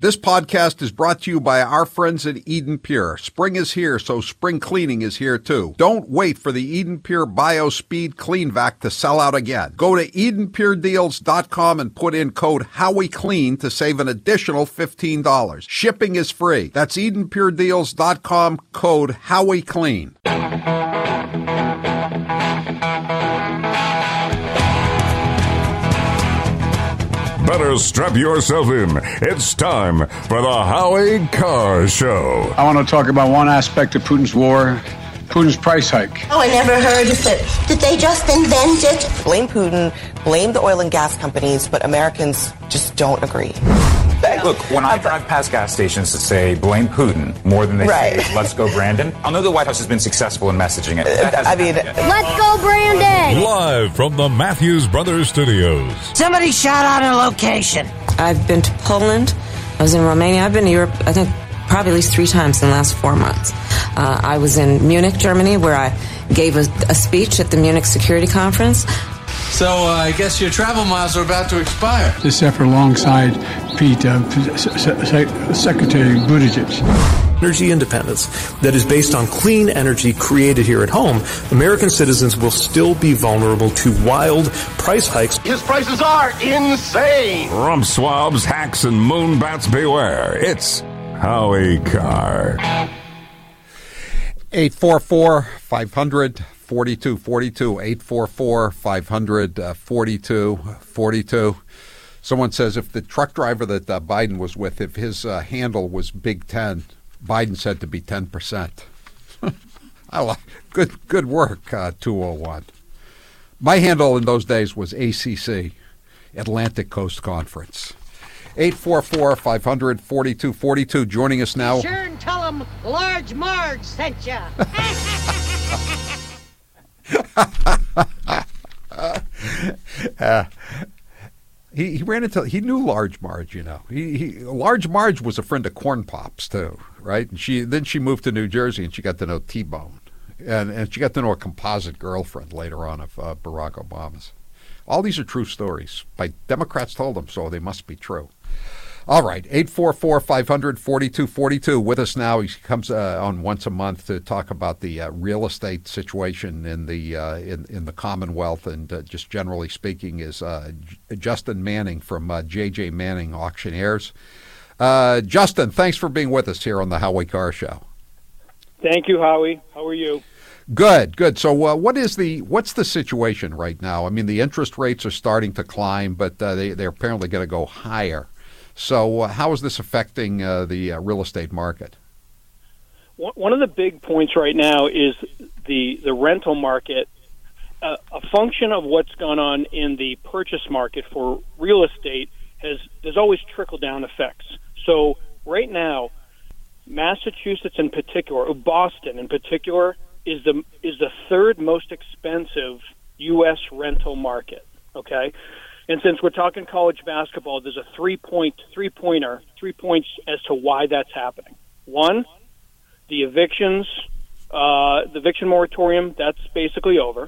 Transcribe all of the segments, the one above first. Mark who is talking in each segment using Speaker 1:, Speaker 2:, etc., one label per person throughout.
Speaker 1: This podcast is brought to you by our friends at Eden Pure. Spring is here, so spring cleaning is here too. Don't wait for the Eden Pure BioSpeed Clean Vac to sell out again. Go to EdenPureDeals.com and put in code HowieClean to save an additional $15. Shipping is free. That's EdenPureDeals.com, code HowieClean.
Speaker 2: Better strap yourself in. It's time for the Howie Carr Show.
Speaker 3: I want to talk about one aspect of Putin's war, Putin's price hike.
Speaker 4: Oh, I never heard of it. Did they just invent it?
Speaker 5: Blame Putin, blame the oil and gas companies, but Americans just don't agree.
Speaker 6: Look, when I drive past gas stations that say blame Putin more than they say let's go Brandon, I'll know the White House has been successful in messaging it.
Speaker 7: Let's go Brandon!
Speaker 2: Live from the Matthews Brothers Studios.
Speaker 8: Somebody shout out a location.
Speaker 5: I've been to Poland. I was in Romania. I've been to Europe, I think, probably at least 3 times in the last 4 months. I was in Munich, Germany, where I gave a speech at the Munich Security Conference.
Speaker 9: So I guess your travel miles are about to expire.
Speaker 3: This effort alongside Pete, Secretary Buttigieg.
Speaker 10: Energy independence that is based on clean energy created here at home, American citizens will still be vulnerable to wild price hikes.
Speaker 11: His prices are insane.
Speaker 2: Rump swabs, hacks, and moonbats beware. It's Howie Carr.
Speaker 1: 844-500-4242, 844-500-4242. Someone says if the truck driver that Biden was with, if his handle was Big Ten, Biden said to be 10%. I like good work, 201. My handle in those days was ACC, Atlantic Coast Conference. 844-500-4242. Joining us now.
Speaker 8: Sure and tell them Large Marge sent you.
Speaker 1: He ran into, he knew Large Marge, you know. Large Marge was a friend of Corn Pops too, right? And she moved to New Jersey and she got to know T-Bone, and she got to know a composite girlfriend later on of Barack Obama's. All these are true stories. Democrats told them so. They must be true. All right, 844-500-4242. With us now, he comes on once a month to talk about the real estate situation in the Commonwealth, and just generally speaking, is Justin Manning from J.J. Manning Auctioneers. Justin, thanks for being with us here on the Howie Carr Show.
Speaker 12: Thank you, Howie. How are you?
Speaker 1: Good. So what's the situation right now? I mean, the interest rates are starting to climb, but they're apparently going to go higher. So how is this affecting the real estate market?
Speaker 12: One of the big points right now is the rental market. A function of what's gone on in the purchase market for real estate there's always trickle-down effects. So right now, Massachusetts in particular, or Boston in particular, is the third most expensive U.S. rental market, okay? And since we're talking college basketball, there's a three-points as to why that's happening. One, the eviction moratorium, that's basically over.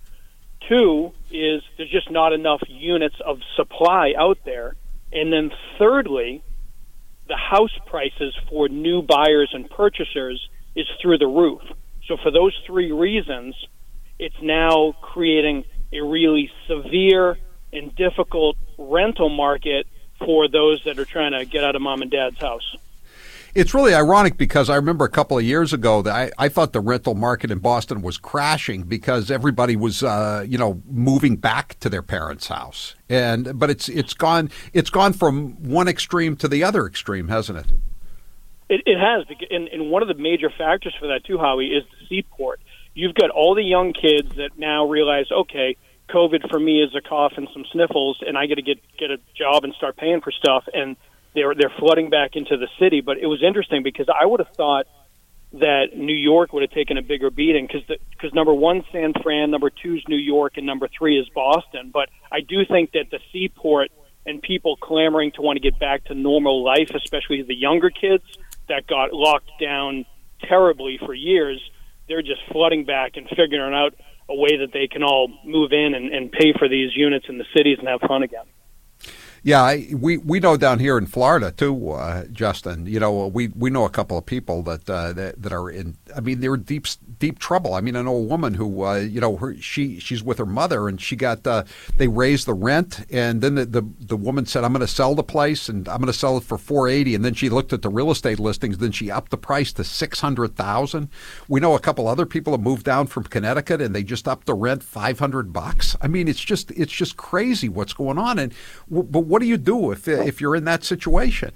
Speaker 12: Two is there's just not enough units of supply out there. And then thirdly, the house prices for new buyers and purchasers is through the roof. So for those 3 reasons, it's now creating a really severe and difficult rental market for those that are trying to get out of mom and dad's house.
Speaker 1: It's really ironic because I remember a couple of years ago that I thought the rental market in Boston was crashing because everybody was moving back to their parents' house. But it's gone from one extreme to the other extreme, hasn't it?
Speaker 12: It has, and one of the major factors for that too, Howie, is the seaport. You've got all the young kids that now realize, okay, COVID for me is a cough and some sniffles, and I got to get a job and start paying for stuff, and they're flooding back into the city. But it was interesting because I would have thought that New York would have taken a bigger beating because number 1, San Fran, number 2 is New York, and number 3 is Boston. But I do think that the seaport and people clamoring to want to get back to normal life, especially the younger kids that got locked down terribly for years, they're just flooding back and figuring out a way that they can all move in and pay for these units in the cities and have fun again.
Speaker 1: Yeah, we know down here in Florida too, Justin. You know, we know a couple of people that are in. I mean, they're in deep trouble. I mean, I know a woman who, she's with her mother, and she got they raised the rent, and then the woman said, "I'm going to sell the place, and I'm going to sell it for $480,000." And then she looked at the real estate listings, then she upped the price to $600,000. We know a couple other people have moved down from Connecticut, and they just upped the rent $500. I mean, it's just crazy what's going on. And but what do you do if you're in that situation?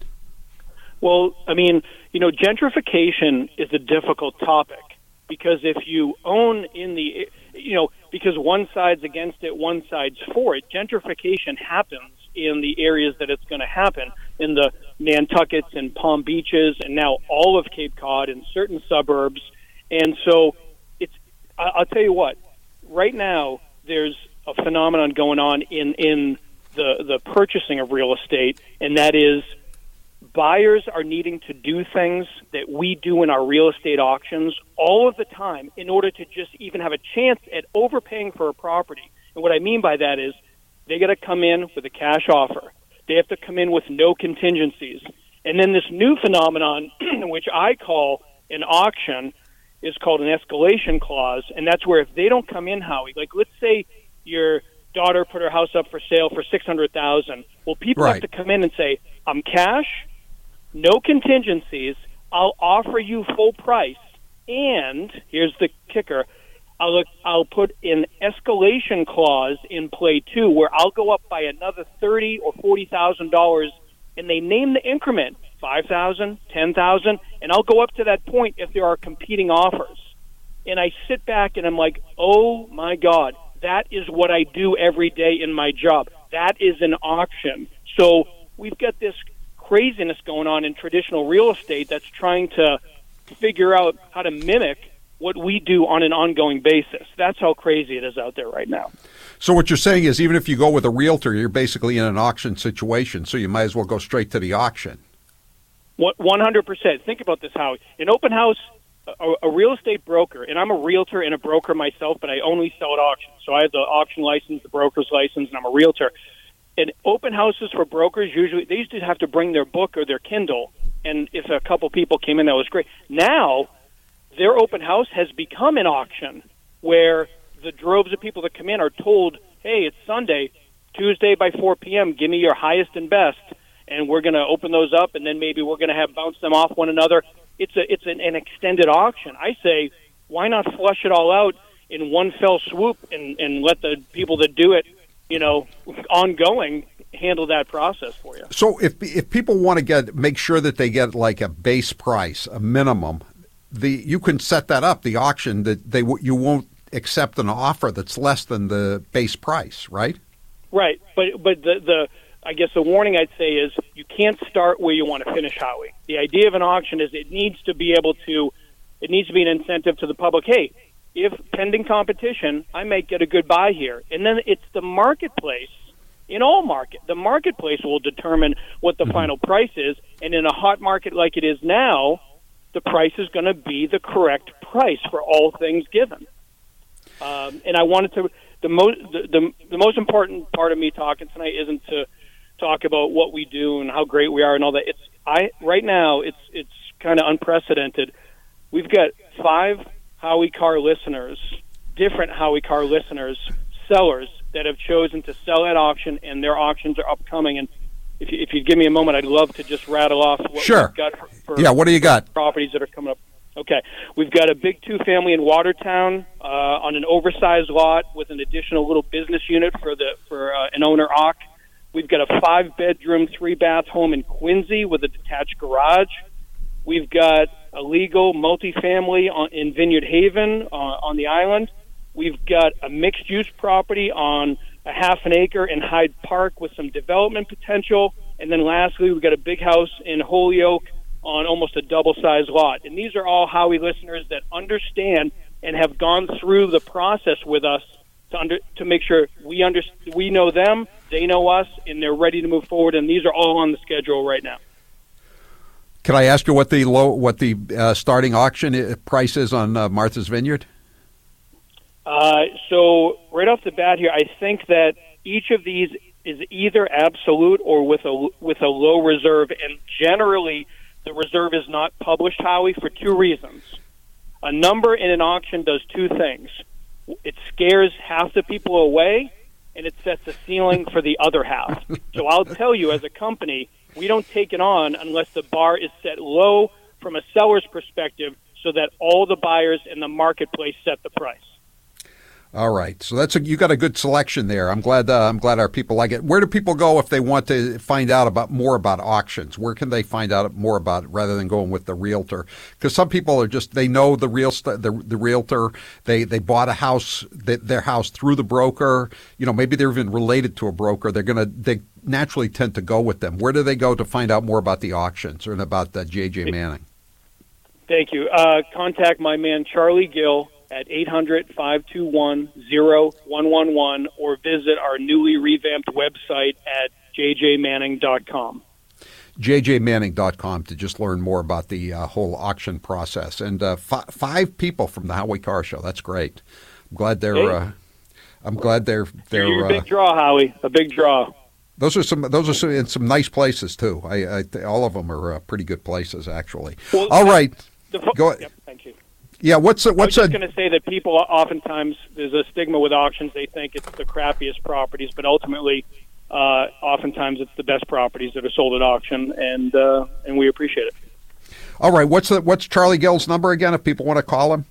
Speaker 12: Well, I mean, gentrification is a difficult topic because if you own because one side's against it, one side's for it. Gentrification happens in the areas that it's going to happen, in the Nantuckets and Palm Beaches and now all of Cape Cod and certain suburbs. And so I'll tell you what, right now there's a phenomenon going on in the purchasing of real estate, and that is buyers are needing to do things that we do in our real estate auctions all of the time in order to just even have a chance at overpaying for a property. And what I mean by that is they got to come in with a cash offer. They have to come in with no contingencies. And then this new phenomenon, which I call an auction, is called an escalation clause, and that's where if they don't come in, Howie, like let's say your daughter put her house up for sale for $600,000. Well, people have to come in and say, "I'm cash, no contingencies. I'll offer you full price, and here's the kicker: I'll put an escalation clause in play too, where I'll go up by another $30,000 or $40,000, and they name the increment $5,000, $10,000, and I'll go up to that point if there are competing offers." And I sit back and I'm like, "Oh my God, that is what I do every day in my job. That is an auction." So we've got this craziness going on in traditional real estate that's trying to figure out how to mimic what we do on an ongoing basis. That's how crazy it is out there right now.
Speaker 1: So what you're saying is even if you go with a realtor, you're basically in an auction situation, so you might as well go straight to the auction.
Speaker 12: 100%. Think about this, Howie. An open house, a real estate broker, and I'm a realtor and a broker myself, but I only sell at auctions. So I have the auction license, the broker's license, and I'm a realtor. And open houses for brokers, usually, they used to have to bring their book or their Kindle, and if a couple people came in, that was great. Now, their open house has become an auction where the droves of people that come in are told, "Hey, it's Sunday, Tuesday by 4 p.m., give me your highest and best, and we're going to open those up, and then maybe we're going to bounce them off one another." It's an extended auction. I say, why not flush it all out in one fell swoop and let the people that do it, ongoing, handle that process for you.
Speaker 1: So if people want to make sure that they get like a base price, a minimum, you can set that up, the auction, that you won't accept an offer that's less than the base price, right?
Speaker 12: Right, but I guess the warning I'd say is you can't start where you want to finish, Howie. The idea of an auction is it needs to be an incentive to the public. Hey, if pending competition, I might get a good buy here. And then it's the marketplace. In all market, the marketplace will determine what the final price is. And in a hot market like it is now, the price is going to be the correct price for all things given. And I wanted to, the most important part of me talking tonight isn't to talk about what we do and how great we are and all that. Right now it's kind of unprecedented. We've got 5 Howie Carr listeners, different Howie Carr listeners, sellers that have chosen to sell at auction, and their auctions are upcoming. And if you give me a moment, I'd love to just rattle off what we've got for
Speaker 1: what do you got?
Speaker 12: Properties that are coming up. Okay, we've got a big 2-family in Watertown on an oversized lot with an additional little business unit for an owner occ. We've got a 5-bedroom, 3-bath home in Quincy with a detached garage. We've got a legal multifamily in Vineyard Haven on the island. We've got a mixed-use property on a half an acre in Hyde Park with some development potential. And then lastly, we've got a big house in Holyoke on almost a double-sized lot. And these are all Howie listeners that understand and have gone through the process with us to make sure we know them, they know us, and they're ready to move forward. And these are all on the schedule right now.
Speaker 1: Can I ask you what the starting auction price is on Martha's Vineyard?
Speaker 12: So right off the bat here, I think that each of these is either absolute or with a low reserve, and generally the reserve is not published, Howie, for two reasons. A number in an auction does two things. It scares half the people away, and it sets a ceiling for the other half. So I'll tell you, as a company, we don't take it on unless the bar is set low from a seller's perspective so that all the buyers in the marketplace set the price.
Speaker 1: All right. So you got a good selection there. I'm glad our people like it. Where do people go if they want to find out more about auctions? Where can they find out more about it rather than going with the realtor? Because some people are they know the realtor. They bought their house through the broker. Maybe they're even related to a broker. They naturally tend to go with them. Where do they go to find out more about the auctions or about J.J. Manning?
Speaker 12: Thank you. Contact my man Charlie Gill at 800-521-0111 or visit our newly revamped website at jjmanning.com.
Speaker 1: jjmanning.com to just learn more about the whole auction process. And 5 people from the Howie Carr Show. That's great. I'm glad they're.
Speaker 12: You're a big draw, Howie. A big draw.
Speaker 1: Those are in some nice places too. All of them are pretty good places, actually. Well, all right. Go ahead.
Speaker 12: Yep, thank you.
Speaker 1: Yeah, I was just
Speaker 12: going to say that people oftentimes, there's a stigma with auctions. They think it's the crappiest properties, but ultimately, oftentimes it's the best properties that are sold at auction, and we appreciate it.
Speaker 1: All right, what's Charlie Gill's number again if people want to call him?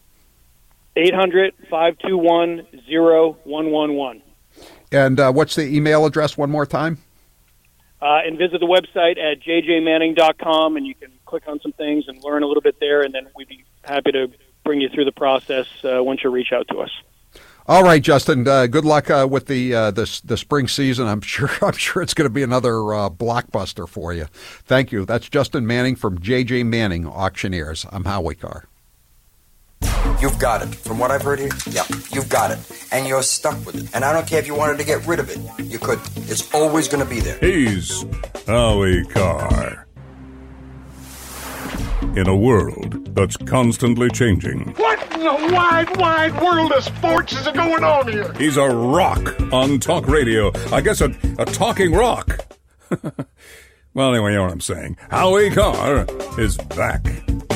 Speaker 12: 800-521-0111.
Speaker 1: And what's the email address one more time?
Speaker 12: And visit the website at jjmanning.com, and you can click on some things and learn a little bit there, and then we'd be happy to bring you through the process once you reach out to us.
Speaker 1: All right, Justin. Good luck with the spring season. I'm sure it's going to be another blockbuster for you. Thank you. That's Justin Manning from J.J. Manning Auctioneers. I'm Howie Carr.
Speaker 13: You've got it. From what I've heard here, yeah, you've got it. And you're stuck with it. And I don't care if you wanted to get rid of it. You could. It's always going to be there.
Speaker 2: He's Howie Carr. In a world that's constantly changing.
Speaker 11: What in the wide, wide world of sports is going on here?
Speaker 2: He's a rock on talk radio. I guess a talking rock. Well, anyway, you know what I'm saying. Howie Carr is back.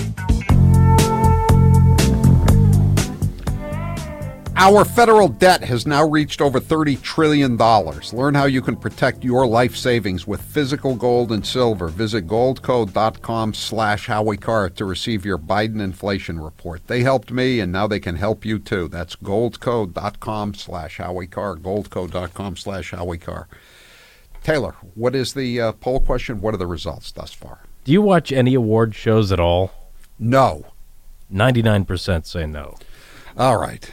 Speaker 1: Our federal debt has now reached over $30 trillion. Learn how you can protect your life savings with physical gold and silver. Visit goldco.com/Howie Carr to receive your Biden inflation report. They helped me, and now they can help you too. That's goldco.com/Howie Carr, goldco.com/Howie Carr. Taylor, what is the poll question? What are the results thus far?
Speaker 14: Do you watch any award shows at all?
Speaker 1: No.
Speaker 14: 99% say no.
Speaker 1: All right.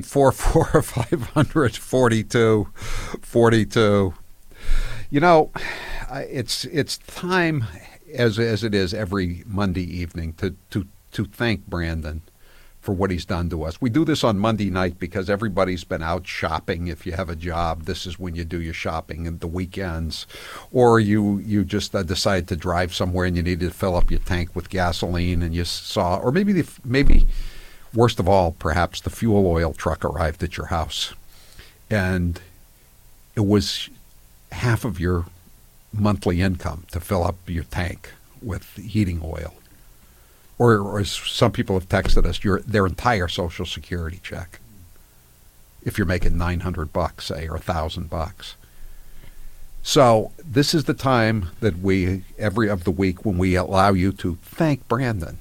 Speaker 1: 844-500-4242. It's time, as it is every Monday evening, to thank Brandon for what he's done to us. We do this on Monday night because everybody's been out shopping. If you have a job, this is when you do your shopping at the weekends. Or you just decide to drive somewhere and you needed to fill up your tank with gasoline and you saw, or maybe worst of all, perhaps the fuel oil truck arrived at your house, and it was half of your monthly income to fill up your tank with heating oil. Or as some people have texted us, their entire Social Security check, if you're making $900, say, or $1,000. So this is the time that every of the week when we allow you to thank Brandon.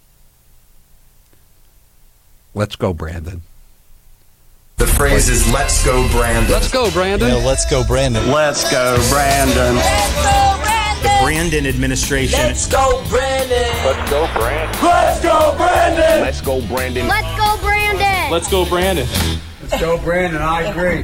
Speaker 1: Let's go, Brandon.
Speaker 13: The phrase is, let's go, Brandon.
Speaker 9: Let's go, Brandon.
Speaker 15: Yeah, let's go, Brandon.
Speaker 11: Let's go, Brandon.
Speaker 4: Let's go, Brandon.
Speaker 15: The Brandon administration.
Speaker 4: Let's go, Brandon.
Speaker 11: Let's go, Brandon.
Speaker 4: Let's go, Brandon.
Speaker 11: Let's go, Brandon.
Speaker 7: Let's go, Brandon.
Speaker 9: Let's go, Brandon.
Speaker 15: Let's go, Brandon. I agree.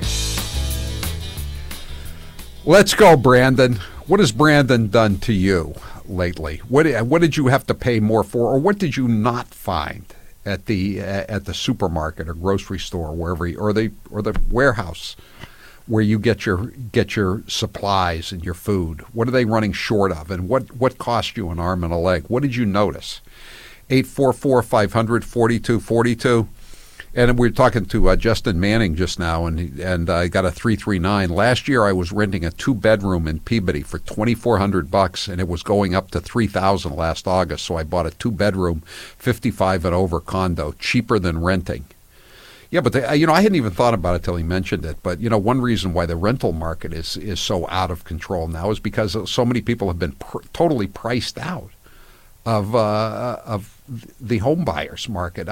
Speaker 1: Let's go, Brandon. What has Brandon done to you lately? What did you have to pay more for, or what did you not find at the supermarket or grocery store, wherever, or the warehouse where you get your supplies and your food? What are they running short of, and what cost you an arm and a leg? What did you notice? 844-500-4242. And we were talking to Justin Manning just now, and I got a 339. Last year, I was renting a 2-bedroom in Peabody for $2,400, and it was going up to $3,000 last August. So I bought a 2-bedroom, 55 and over condo, cheaper than renting. Yeah, but I hadn't even thought about it till he mentioned it. But one reason why the rental market is so out of control now is because so many people have been totally priced out of the home buyers market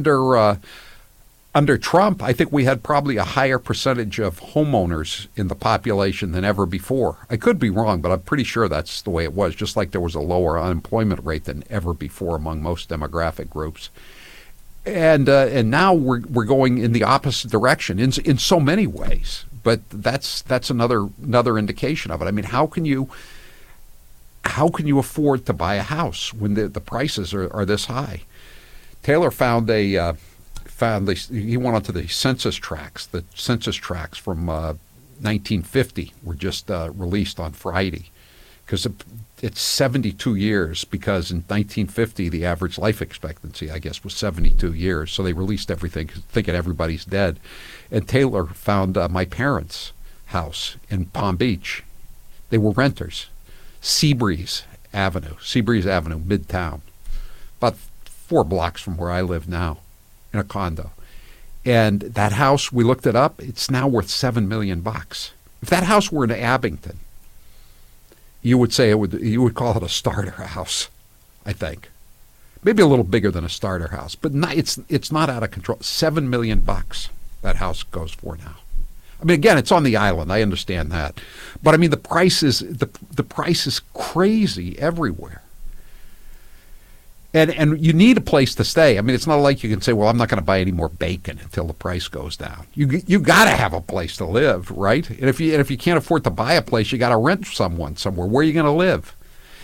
Speaker 1: under Trump. I think we had probably a higher percentage of homeowners in the population than ever before. I could be wrong, but I'm pretty sure that's the way it was, just like there was a lower unemployment rate than ever before among most demographic groups. And now we're going in the opposite direction in so many ways. But that's another indication of it. I mean, how can you afford to buy a house when the prices are this high? Taylor he went onto the census tracts. The census tracts from 1950 were just released on Friday, because it's 72 years, because in 1950 the average life expectancy, I guess, was 72 years. So they released everything thinking everybody's dead. And Taylor found my parents' house in Palm Beach. They were renters. Seabreeze Avenue, Midtown, about 4 blocks from where I live now, in a condo. And that house, we looked it up, it's now worth $7 million. If that house were in Abington, you would say you would call it a starter house, I think. Maybe a little bigger than a starter house, but it's not out of control. $7 million that house goes for now. I mean, again, it's on the island. I understand that, but I mean, the price is crazy everywhere. And you need a place to stay. I mean, it's not like you can say, well, I'm not going to buy any more bacon until the price goes down. You got to have a place to live, right? And if you can't afford to buy a place, you got to rent somewhere. Where are you going to live?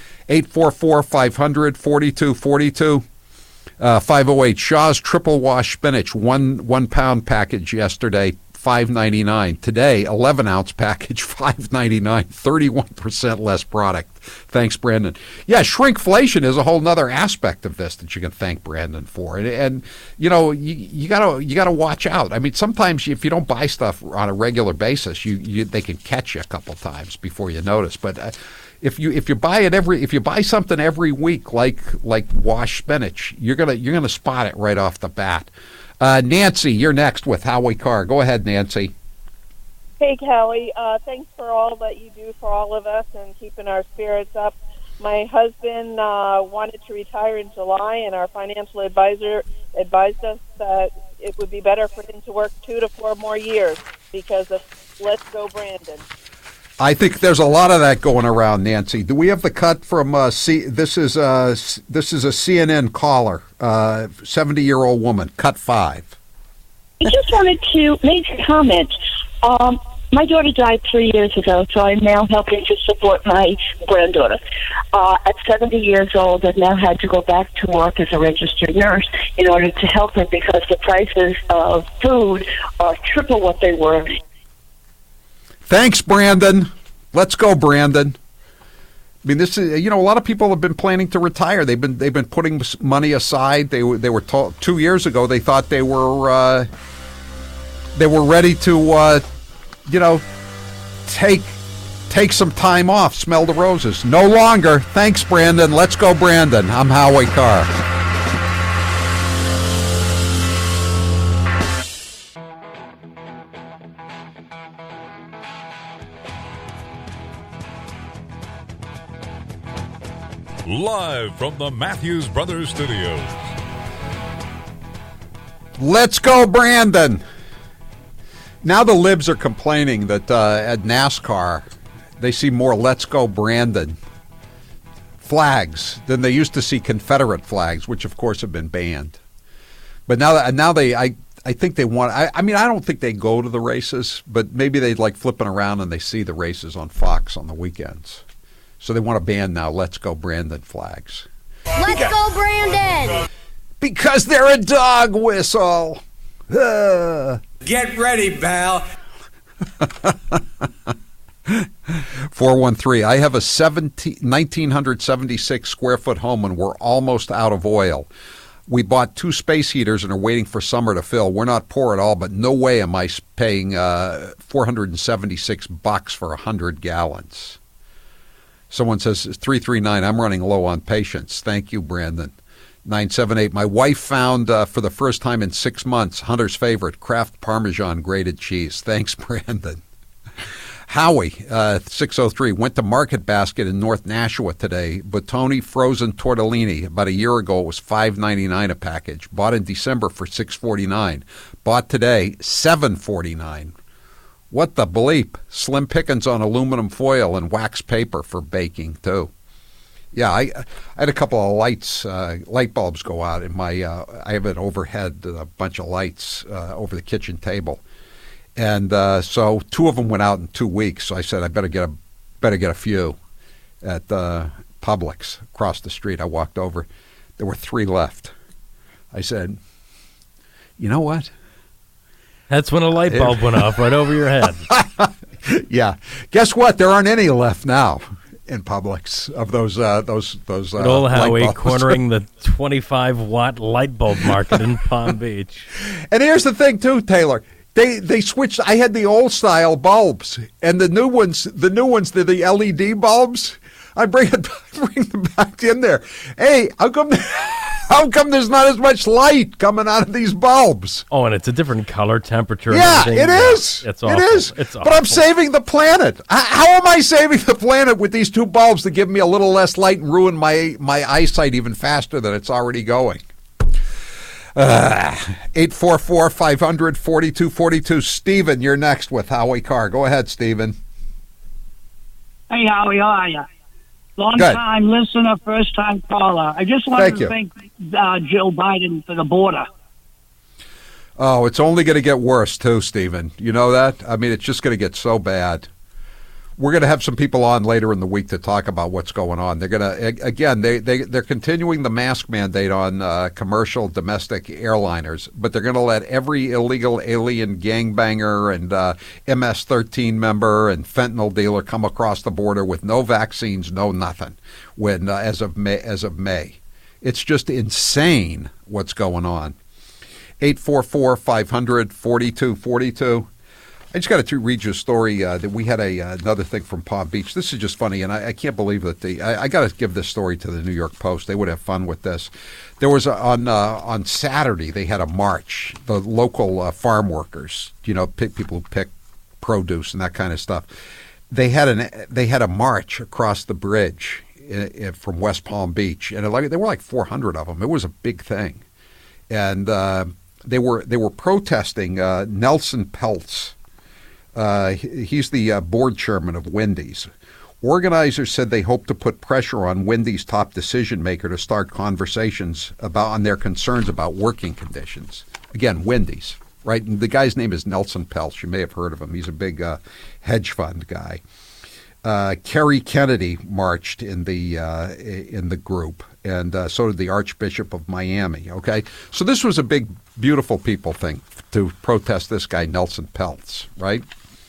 Speaker 1: 844-500-4242. 508 Shaw's Triple Wash Spinach, 1 pound package yesterday, $5.99. Today, 11-ounce package, $5.99, 31% less product. Thanks, Brandon. Yeah, shrinkflation is a whole other aspect of this that you can thank Brandon for. And you gotta watch out. I mean, sometimes if you don't buy stuff on a regular basis, they can catch you a couple times before you notice. But if you buy something every week, like wash spinach, you're gonna spot it right off the bat. Nancy, you're next with Howie Carr. Go ahead, Nancy.
Speaker 16: Hey, Callie. Thanks for all that you do for all of us and keeping our spirits up. My husband wanted to retire in July, and our financial advisor advised us that it would be better for him to work 2 to 4 more years because of Let's Go Brandon.
Speaker 1: I think there's a lot of that going around, Nancy. Do we have the cut from this is a CNN caller, 70-year-old woman, cut 5.
Speaker 17: I just wanted to make a comment. My daughter died 3 years ago, so I'm now helping to support my granddaughter. At 70 years old, I've now had to go back to work as a registered nurse in order to help her because the prices of food are triple what they were.
Speaker 1: Thanks, Brandon. Let's go, Brandon. I mean, this is, a lot of people have been planning to retire. They've been putting money aside. They were told 2 years ago they thought they were ready to take some time off, smell the roses. No longer. Thanks, Brandon. Let's go, Brandon. I'm Howie Carr.
Speaker 2: Live from the Matthews Brothers Studios.
Speaker 1: Let's go, Brandon. Now the libs are complaining that at NASCAR, they see more Let's Go Brandon flags than they used to see Confederate flags, which of course have been banned. But now they, I think they want, I mean, I don't think they go to the races, but maybe they like flipping around and they see the races on Fox on the weekends. So they want to ban now Let's Go Brandon flags.
Speaker 7: Let's go Brandon!
Speaker 1: Because they're a dog whistle.
Speaker 15: Get ready, pal.
Speaker 1: 413. I have a 1976 square foot home and we're almost out of oil. We bought 2 space heaters and are waiting for summer to fill. We're not poor at all, but no way am I paying $476 for 100 gallons. Someone says, 339, I'm running low on patience. Thank you, Brandon. 978, my wife found for the first time in 6 months, Hunter's favorite, Kraft Parmesan grated cheese. Thanks, Brandon. Howie, 603, went to Market Basket in North Nashua today. Bottoni frozen tortellini. About a year ago, it was $5.99 a package. Bought in December for $6.49. Bought today, $7.49. What the bleep? Slim pickings on aluminum foil and wax paper for baking, too. Yeah, I had a couple of light bulbs go out in my, I have an overhead, a bunch of lights over the kitchen table. And so 2 of them went out in 2 weeks. So I said, I better get a few at Publix across the street. I walked over. There were 3 left. I said, you know what?
Speaker 14: That's when a light bulb went off right over your head.
Speaker 1: Yeah. Guess what? There aren't any left now in Publix of those
Speaker 14: Good old Howie cornering the 25-watt light bulb market in Palm Beach.
Speaker 1: And here's the thing, too, Taylor. They switched. I had the old style bulbs, and the new ones, they're the LED bulbs. I bring them back in there. Hey, how come there's not as much light coming out of these bulbs?
Speaker 14: Oh, and it's a different color, temperature.
Speaker 1: Yeah, it is.
Speaker 14: It's awful.
Speaker 1: It is.
Speaker 14: It's awful.
Speaker 1: But I'm saving the planet. How am I saving the planet with these 2 bulbs that give me a little less light and ruin my eyesight even faster than it's already going? 844-500-4242. Stephen, you're next with Howie Carr. Go ahead, Stephen.
Speaker 18: Hey, Howie, how are you? Long-time listener, first-time caller. I just wanted to thank Joe Biden for the border.
Speaker 1: Oh, it's only going to get worse, too, Stephen. You know that? I mean, it's just going to get so bad. We're going to have some people on later in the week to talk about what's going on. They're going to, again, they're continuing the mask mandate on commercial domestic airliners, but they're going to let every illegal alien gangbanger and MS-13 member and fentanyl dealer come across the border with no vaccines, no nothing. When as of May, it's just insane what's going on. 844-500-4242. I just got to read you a story that we had another thing from Palm Beach. This is just funny, and I can't believe that I got to give this story to the New York Post. They would have fun with this. There was on Saturday they had a march. The local farm workers, people who pick produce and that kind of stuff. They had a march across the bridge from West Palm Beach, and there were like 400 of them. It was a big thing, and they were protesting Nelson Peltz. He's the board chairman of Wendy's. Organizers said they hope to put pressure on Wendy's top decision maker to start conversations on their concerns about working conditions. Again, Wendy's, right? And the guy's name is Nelson Peltz. You may have heard of him. He's a big hedge fund guy. Kerry Kennedy marched in the group, and so did the Archbishop of Miami. Okay, so this was a big, beautiful people thing to protest this guy Nelson Peltz, right?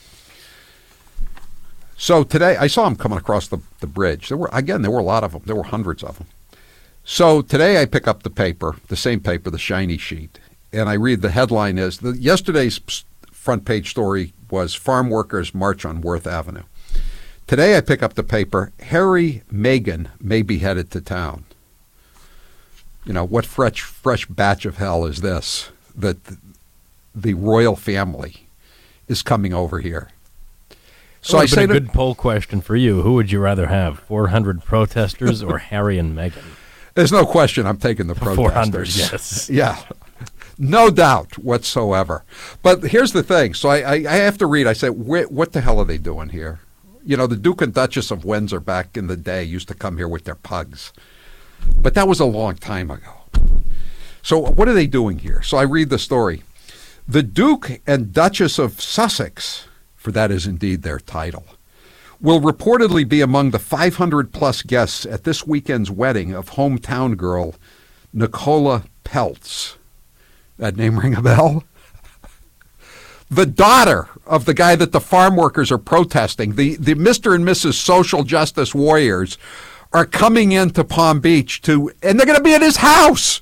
Speaker 1: So today, I saw him coming across the bridge. There were a lot of them. There were hundreds of them. So today I pick up the paper, the same paper, the shiny sheet, and I read the headline is, yesterday's front page story was Farm Workers March on Worth Avenue. Today I pick up the paper, Harry Meghan may be headed to town. What fresh batch of hell is this, that the royal family is coming over here?
Speaker 14: So I say a good poll question for you. Who would you rather have, 400 protesters or Harry and Meghan?
Speaker 1: There's no question I'm taking the protesters.
Speaker 14: 400, yes.
Speaker 1: Yeah, no doubt whatsoever. But here's the thing. So I have to read. I say, what the hell are they doing here? The Duke and Duchess of Windsor back in the day used to come here with their pugs. But that was a long time ago. So what are they doing here? So I read the story. The Duke and Duchess of Sussex, for that is indeed their title, will reportedly be among the 500-plus guests at this weekend's wedding of hometown girl Nicola Peltz. That name ring a bell? The daughter of the guy that the farm workers are protesting, the Mr. and Mrs. Social Justice Warriors, are coming into Palm Beach and they're going to be at his house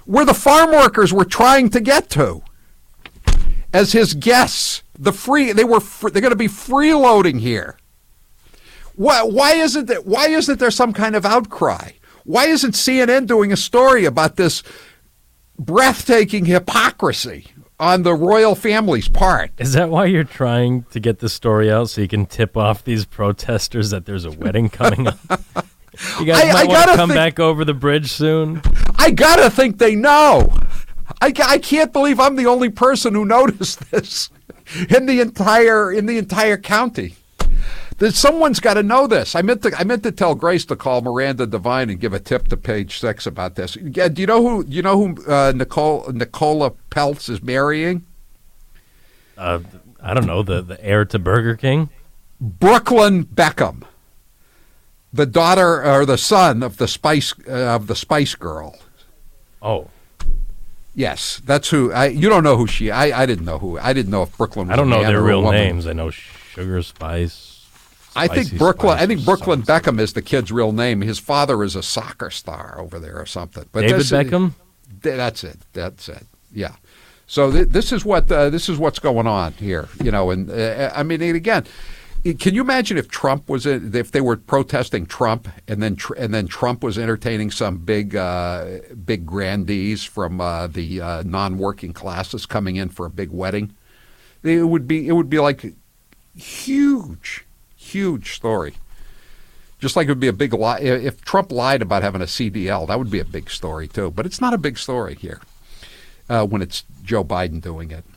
Speaker 1: where the farm workers were trying to get to as his guests. They're going to be freeloading here. Why isn't there some kind of outcry? Why isn't CNN doing a story about this breathtaking hypocrisy on the royal family's part?
Speaker 14: Is that why you're trying to get the story out so you can tip off these protesters that there's a wedding coming up? You guys might want to come back over the bridge soon.
Speaker 1: I gotta think they know. I can't believe I'm the only person who noticed this in the entire county. Someone's got to know this. I meant to tell Grace to call Miranda Devine and give a tip to Page 6 about this. Yeah, do you know who Nicola Peltz is marrying?
Speaker 14: I don't know, the heir to Burger King?
Speaker 1: Brooklyn Beckham, the daughter or the son of the Spice Girl.
Speaker 14: Oh.
Speaker 1: Yes, that's who. You don't know who she. I didn't know who. I didn't know if Brooklyn was
Speaker 14: I don't know their real
Speaker 1: woman.
Speaker 14: names. I know Sugar Spice.
Speaker 1: I think Brooklyn Beckham is the kid's real name. His father is a soccer star over there or something. But
Speaker 14: David Beckham.
Speaker 1: That's it. Yeah. So this is what's going on here. And I mean, again, can you imagine if if they were protesting Trump and then Trump was entertaining some big grandees from the non-working classes coming in for a big wedding? It would be like huge story. Just like it would be a big lie. If Trump lied about having a CDL, that would be a big story too. But it's not a big story here when it's Joe Biden doing it.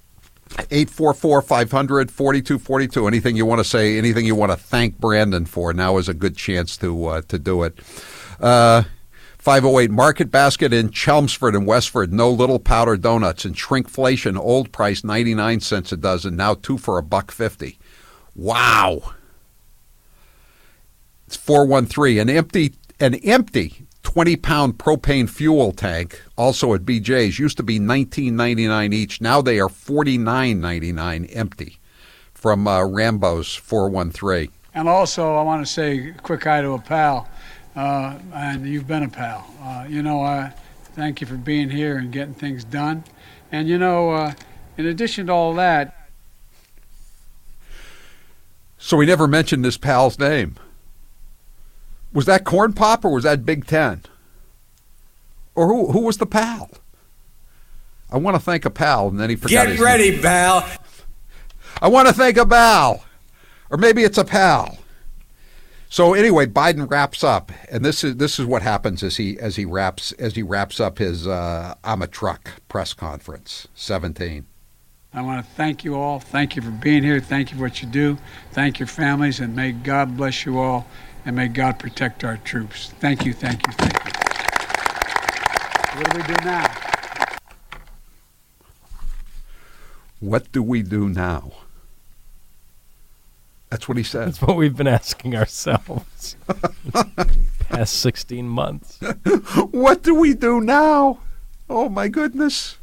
Speaker 1: 844-500-4242. Anything you want to say, anything you want to thank Brandon for, now is a good chance to do it. 508 Market Basket in Chelmsford and Westford. No little powder donuts and shrinkflation. Old price 99 cents a dozen. Now 2 for $1.50. Wow. It's 413. An empty 20-pound propane fuel tank, also at BJ's, used to be $19.99 each. Now they are $49.99 empty. From Rambo's 413.
Speaker 19: And also, I want to say a quick hi to a pal, and you've been a pal. Thank you for being here and getting things done. And, in addition to all that.
Speaker 1: So we never mentioned this pal's name. Was that Corn Pop or was that Big Ten? Or who was the pal? I want to thank a pal, and then he forgot his name.
Speaker 15: Get ready, pal.
Speaker 1: I want to thank a pal. Or maybe it's a pal. So anyway, Biden wraps up, and this is what happens as he wraps up his I'm a truck press conference. 17.
Speaker 19: I want to thank you all. Thank you for being here. Thank you for what you do. Thank your families, and may God bless you all, and may God protect our troops. Thank you, thank you, thank you. What do we do now?
Speaker 1: What do we do now? That's what he said.
Speaker 14: That's what we've been asking ourselves past 16 months.
Speaker 1: What do we do now? Oh, my goodness.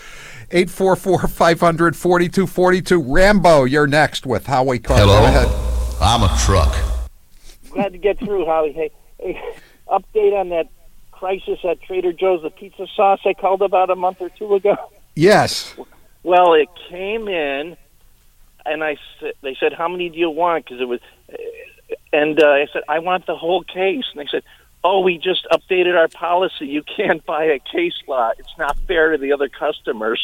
Speaker 1: 844-500-4242. Rambo, you're next with Howie Carr.
Speaker 20: Hello.
Speaker 1: Go ahead.
Speaker 20: I'm a truck.
Speaker 21: Glad to get through, Howie. Hey, update on that crisis at Trader Joe's, the pizza sauce I called about a month or two ago?
Speaker 1: Yes.
Speaker 21: Well, it came in, and they said, how many do you want? Because it was, and I said, I want the whole case. And they said, oh, we just updated our policy. You can't buy a case lot. It's not fair to the other customers.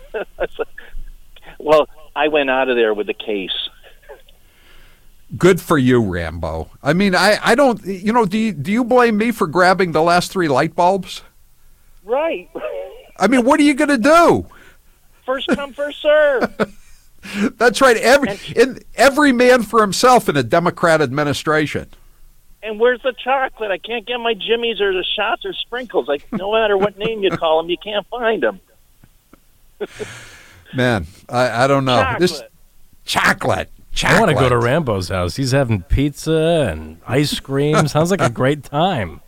Speaker 21: Well, I went out of there with the case.
Speaker 1: Good for you, Rambo. I mean, I don't, do you blame me for grabbing the last 3 light bulbs?
Speaker 21: Right.
Speaker 1: I mean, what are you going to do?
Speaker 21: First come, first serve.
Speaker 1: That's right. Every man for himself in a Democrat administration.
Speaker 21: And where's the chocolate? I can't get my Jimmy's or the shots or sprinkles. No matter what name you call them, you can't find them.
Speaker 1: Man, I don't know.
Speaker 21: Chocolate.
Speaker 14: I want to go to Rambo's house. He's having pizza and ice cream. Sounds like a great time.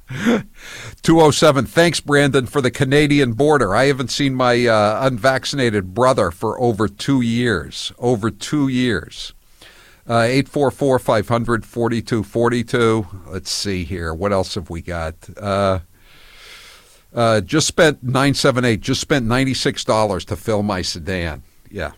Speaker 1: 207. Thanks, Brandon, for the Canadian border. I haven't seen my unvaccinated brother for over 2 years. 844-500-4242. Let's see here. What else have we got? Just spent $978. Just spent $96 to fill my sedan. Yeah.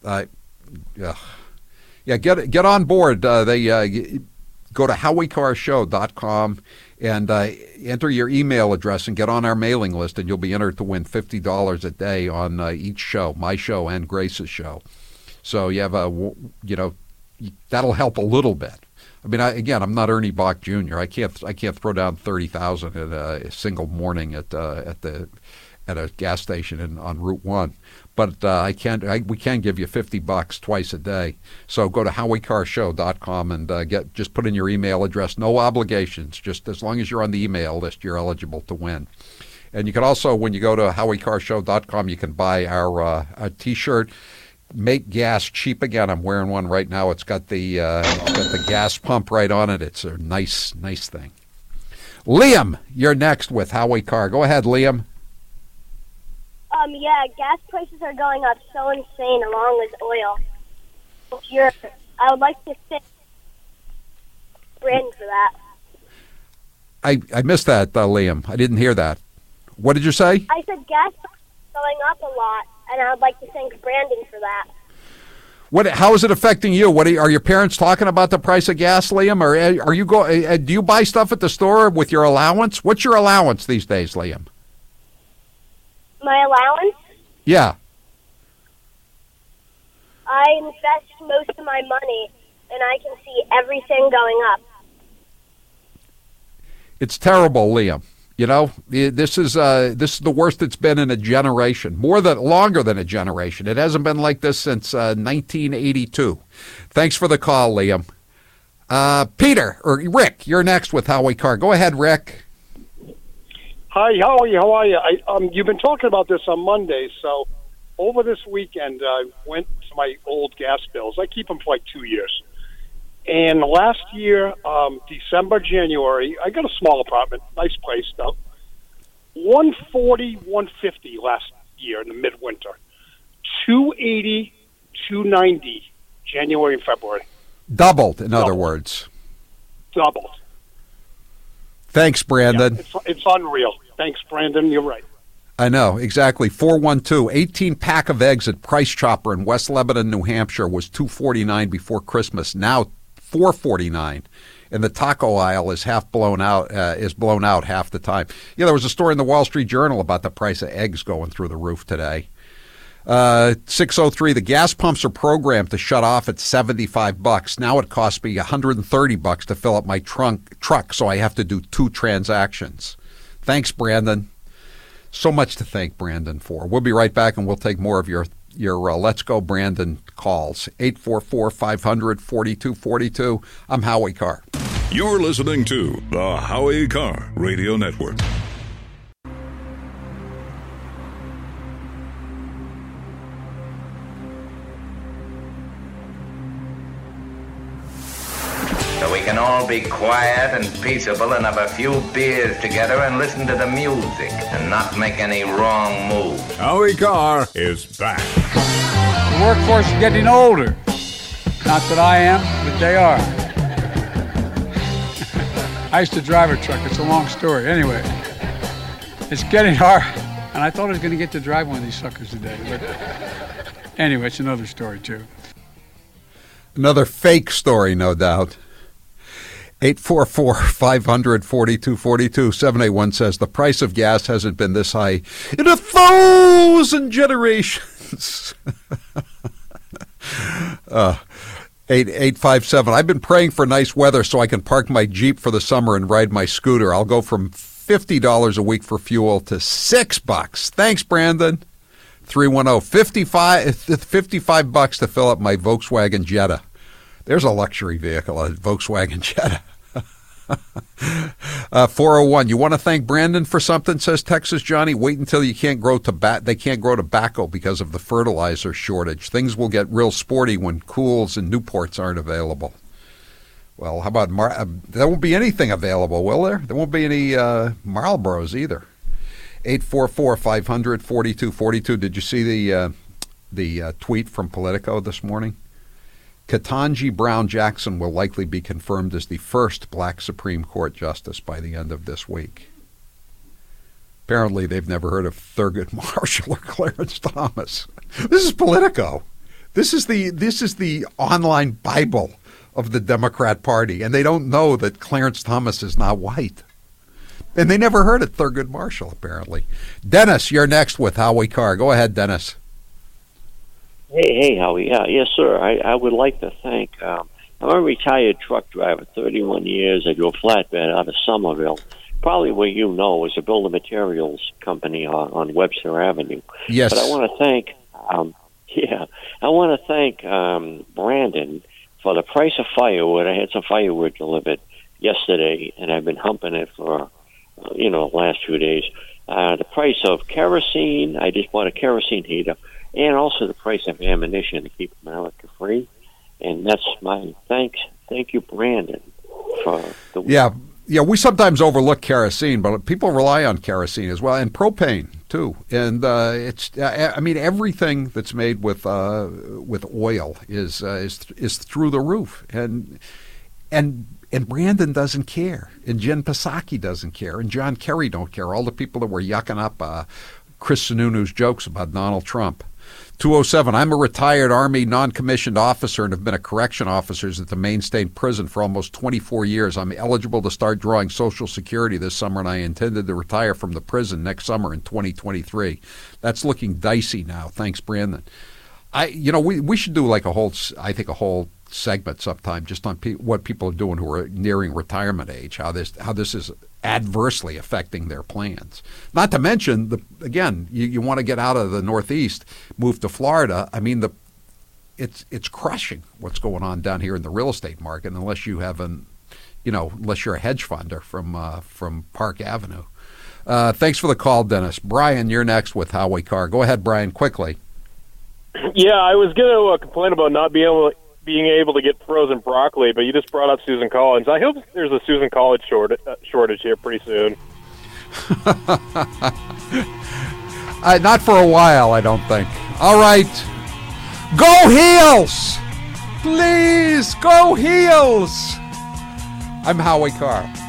Speaker 1: Get on board. They go to HowieCarShow.com and enter your email address and get on our mailing list, and you'll be entered to win $50 a day on each show, my show and Grace's show. So you have that'll help a little bit. I mean, I'm not Ernie Bach Jr. I can't throw down $30,000 in a single morning at a gas station on Route 1. But we can give you $50 twice a day. So go to HowieCarShow.com and just put in your email address. No obligations. Just as long as you're on the email list, you're eligible to win. And you can also, when you go to HowieCarShow.com, you can buy our T-shirt. Make gas cheap again. I'm wearing one right now. It's got the gas pump right on it. It's a nice thing. Liam, you're next with Howie Carr. Go ahead, Liam.
Speaker 20: Yeah, gas prices are going up so insane along with oil. I would like to thank Brandon for that.
Speaker 1: I missed that, Liam. I didn't hear that. What did you say?
Speaker 20: I said gas prices are going up a lot, and I would like to thank Brandon for that.
Speaker 1: How is it affecting you? Are your parents talking about the price of gas, Liam? Or are you do you buy stuff at the store with your allowance? What's your allowance these days, Liam?
Speaker 20: My allowance?
Speaker 1: Yeah.
Speaker 20: I invest most of my money, and I can see everything going up.
Speaker 1: It's terrible, Liam. You know, this is the worst it's been in a generation, longer than a generation. It hasn't been like this since 1982. Thanks for the call, Liam. Peter, or Rick, you're next with Howie Carr. Go ahead, Rick.
Speaker 22: Hi, Howie. How are you? You've been talking about this on Monday, so over this weekend I went to my old gas bills. I keep them for like 2 years. And last year, December, January, I got a small apartment, nice place though. $140, $150 last year in the midwinter. $280, $290 January and February.
Speaker 1: Doubled, in other words.
Speaker 22: Doubled.
Speaker 1: Thanks, Brandon.
Speaker 22: Yeah, it's unreal. Thanks, Brandon. You're right.
Speaker 1: I know, exactly. 412, 18-pack of eggs at Price Chopper in West Lebanon, New Hampshire was $2.49 before Christmas. Now $4.49, and the taco aisle is blown out half the time. Yeah, there was a story in the Wall Street Journal about the price of eggs going through the roof today. 603, the gas pumps are programmed to shut off at $75. Now it costs me $130 to fill up my truck, so I have to do 2 transactions. Thanks, Brandon. So much to thank Brandon for. We'll be right back, and we'll take more of your Let's Go Brandon calls. 844-500-4242. I'm Howie Carr.
Speaker 2: You're listening to the Howie Carr Radio Network.
Speaker 23: So we can all be quiet and peaceable and have a few beers together and listen to the music and not make any wrong moves.
Speaker 2: Howie Carr is back.
Speaker 19: The workforce is getting older. Not that I am, but they are. I used to drive a truck. It's a long story. Anyway, it's getting hard. And I thought I was going to get to drive one of these suckers today. But anyway, it's another story, too.
Speaker 1: Another fake story, no doubt. 844-500-4242. 781 says, the price of gas hasn't been this high in 1,000 generations. 857, I've been praying for nice weather so I can park my Jeep for the summer and ride my scooter. I'll go from $50 a week for fuel to $6. Thanks, Brandon. 310, $55 to fill up my Volkswagen Jetta. There's a luxury vehicle, a Volkswagen Jetta. 401, you want to thank Brandon for something, says Texas Johnny. Wait until they can't grow tobacco because of the fertilizer shortage. Things will get real sporty when Cools and Newports aren't available. Well, how about there won't be anything available, will there? There won't be any Marlboros either. 844-500-4242. Did you see the tweet from Politico this morning? Ketanji Brown Jackson will likely be confirmed as the first black Supreme Court justice by the end of this week. Apparently, they've never heard of Thurgood Marshall or Clarence Thomas. This is Politico. This is the online Bible of the Democrat Party, and they don't know that Clarence Thomas is not white. And they never heard of Thurgood Marshall, apparently. Dennis, you're next with Howie Carr. Go ahead, Dennis.
Speaker 3: Hey, Howie. Yes, sir. I would like to thank... I'm a retired truck driver, 31 years. I do a flatbed out of Somerville. Probably what you know is a building materials company on Webster Avenue.
Speaker 1: Yes.
Speaker 3: But I want to thank... I want to thank Brandon for the price of firewood. I had some firewood delivered yesterday, and I've been humping it for, the last 2 days. The price of kerosene, I just bought a kerosene heater, and also the price of ammunition to keep America free. And that's my thanks. Thank you, Brandon, for the...
Speaker 1: Yeah, we sometimes overlook kerosene, but people rely on kerosene as well, and propane too. And everything that's made with oil is through the roof. And Brandon doesn't care, and Jen Psaki doesn't care, and John Kerry don't care. All the people that were yucking up Chris Sununu's jokes about Donald Trump. 207, I'm a retired Army non-commissioned officer and have been a correction officer at the Maine State Prison for almost 24 years. I'm eligible to start drawing Social Security this summer, and I intended to retire from the prison next summer in 2023. That's looking dicey now. Thanks, Brandon. We should do like a whole segment sometime just on what people are doing who are nearing retirement age, how this is adversely affecting their plans. Not to mention, you want to get out of the Northeast, move to Florida. I mean, it's crushing what's going on down here in the real estate market unless you have unless you're a hedge funder from Park Avenue. Thanks for the call, Dennis. Brian, you're next with Howie Carr. Go ahead, Brian, quickly.
Speaker 5: Yeah, I was going to complain about not being able to get frozen broccoli, but you just brought up Susan Collins. I hope there's a Susan Collins shortage here pretty soon.
Speaker 1: Not for a while, I don't think. All right. Go Heels! Please, go Heels! I'm Howie Carr.